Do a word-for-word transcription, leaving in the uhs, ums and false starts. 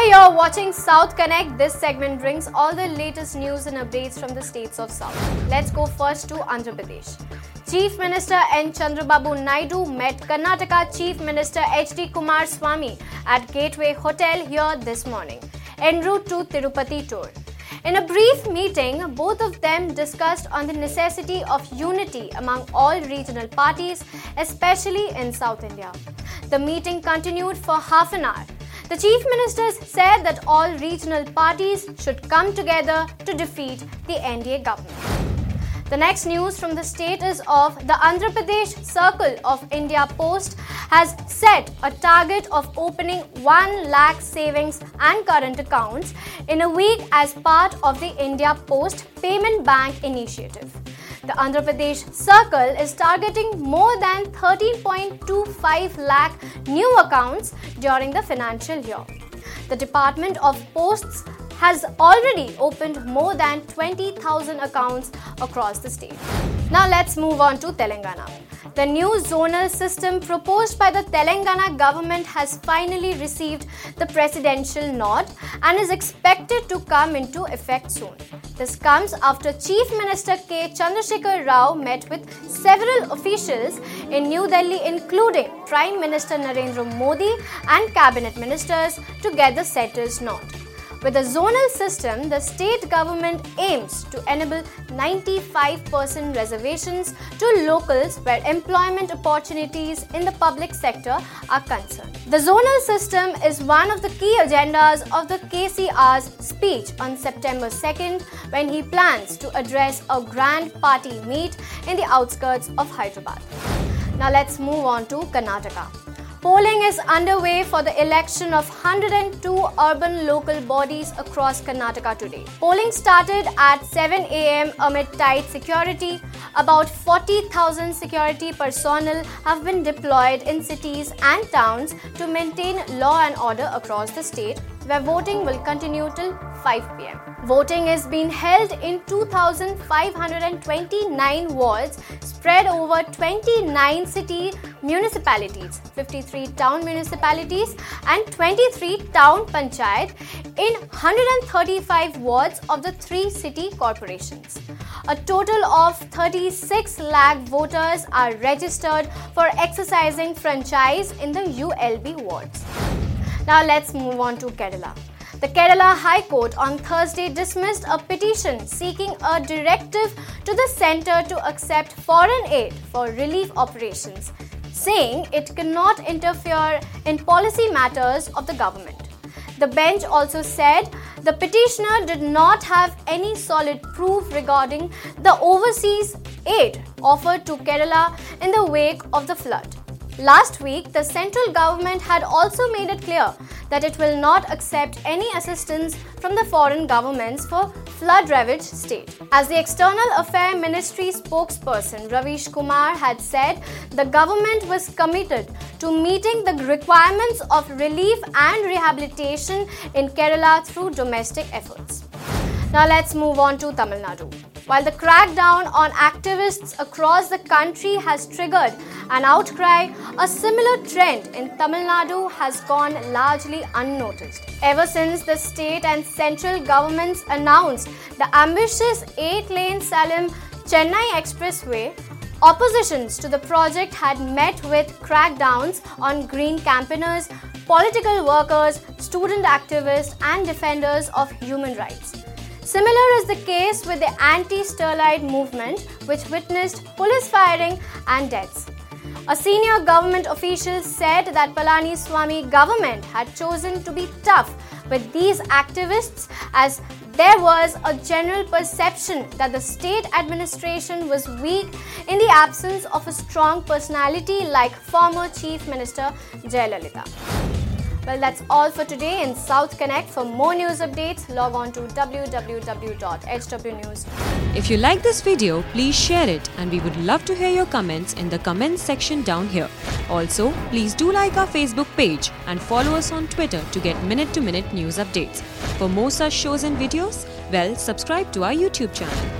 you're watching South Connect. This segment brings all the latest news and updates from the states of South. Let's go first to Andhra Pradesh. Chief Minister N. Chandrababu Naidu met Karnataka Chief Minister H D Kumaraswamy at Gateway Hotel here this morning, en route to Tirupati tour. In a brief meeting, both of them discussed on the necessity of unity among all regional parties, especially in South India. The meeting continued for half an hour. The chief ministers said that all regional parties should come together to defeat the N D A government. The next news from the state is of the Andhra Pradesh Circle of India Post has set a target of opening one lakh savings and current accounts in a week as part of the India Post Payment Bank initiative. The Andhra Pradesh Circle is targeting more than thirteen point two five lakh new accounts during the financial year. The Department of Posts has already opened more than twenty thousand accounts across the state. Now let's move on to Telangana. The new zonal system proposed by the Telangana government has finally received the presidential nod and is expected to come into effect soon. This comes after Chief Minister K. Chandrasekhar Rao met with several officials in New Delhi, including Prime Minister Narendra Modi and cabinet ministers, to get the settled nod. With the zonal system, the state government aims to enable ninety-five percent reservations to locals where employment opportunities in the public sector are concerned. The zonal system is one of the key agendas of the K C R's speech on September second, when he plans to address a grand party meet in the outskirts of Hyderabad. Now let's move on to Karnataka. Polling is underway for the election of one hundred two urban local bodies across Karnataka today. Polling started at seven a m amid tight security. About forty thousand security personnel have been deployed in cities and towns to maintain law and order across the state, where voting will continue till five p m Voting is being held in two thousand five hundred twenty-nine wards spread over twenty-nine city municipalities, fifty-three town municipalities and twenty-three town panchayat in one hundred thirty-five wards of the three city corporations. A total of thirty-six lakh voters are registered for exercising franchise in the U L B wards. Now let's move on to Kerala. The Kerala High Court on Thursday dismissed a petition seeking a directive to the centre to accept foreign aid for relief operations, saying it cannot interfere in policy matters of the government. The bench also said the petitioner did not have any solid proof regarding the overseas aid offered to Kerala in the wake of the flood. Last week, the central government had also made it clear that it will not accept any assistance from the foreign governments for flood-ravaged state. As the External Affairs Ministry spokesperson Ravish Kumar had said, the government was committed to meeting the requirements of relief and rehabilitation in Kerala through domestic efforts. Now let's move on to Tamil Nadu. While the crackdown on activists across the country has triggered an outcry, a similar trend in Tamil Nadu has gone largely unnoticed. Ever since the state and central governments announced the ambitious eight-lane Salem-Chennai Expressway, oppositions to the project had met with crackdowns on green campaigners, political workers, student activists, and defenders of human rights. Similar is the case with the anti-Sterlite movement, which witnessed police firing and deaths. A senior government official said that Palaniswamy government had chosen to be tough with these activists, as there was a general perception that the state administration was weak in the absence of a strong personality like former Chief Minister Jayalalitha. Well, that's all for today in South Connect. For more news updates, log on to w w w dot h w news. If you like this video, please share it, and we would love to hear your comments in the comments section down here. Also, please do like our Facebook page and follow us on Twitter to get minute-to-minute news updates. For more such shows and videos, well, subscribe to our YouTube channel.